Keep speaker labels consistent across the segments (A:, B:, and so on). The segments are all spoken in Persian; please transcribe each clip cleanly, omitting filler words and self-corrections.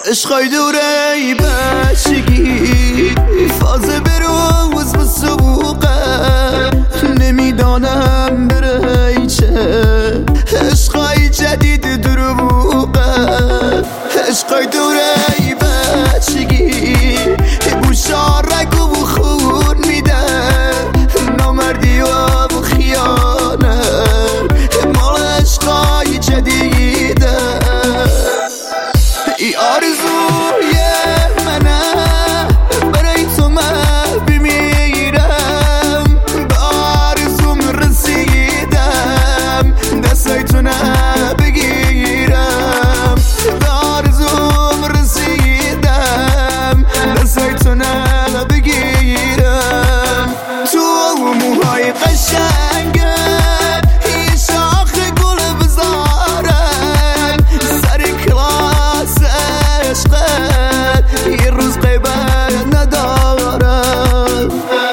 A: عشقای دوره ای بچگی فازه بروز به سبوقه نمیدانم بره چه عشقای جدید دروغه عشقای دوره ای بچگی بوشارک و خون میده نامردی و خیانه مال عشقای جدیده ای آرزوی منه برای تو من بمیرم به آرزوم رسیدم دستای تو نبگیرم به آرزوم رسیدم دستای تو نبگیرم تو موهای قشنگه یه شاخ گل بذارم سر کلاس عشقت یه روز غیبت ندارم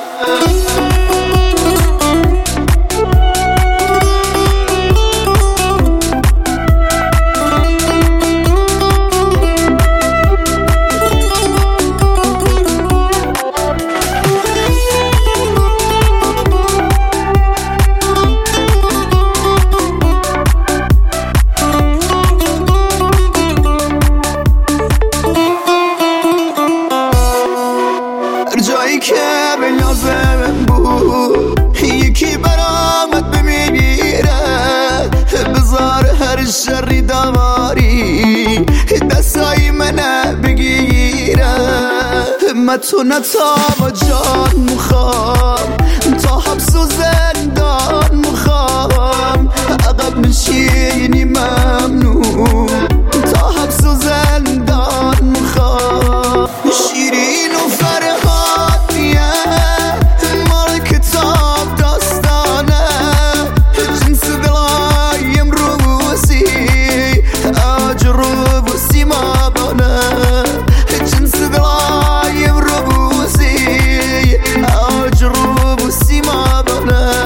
A: جایی که به لازم بود یکی برامت بمیره بذار هر شری داری دستای منه بگیره من تو نتا جان مخوام تا حبس و زندان مخوام عقب نشینی ممنون تا حبس و زندان مخوام شیرین و فرهادیه مال کتاب داستانه جنس دلای امروزی اجروب و سیما بانه جنس دلای امروزی اجروب و سیما بانه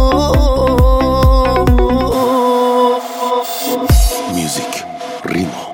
B: Music, ritmo.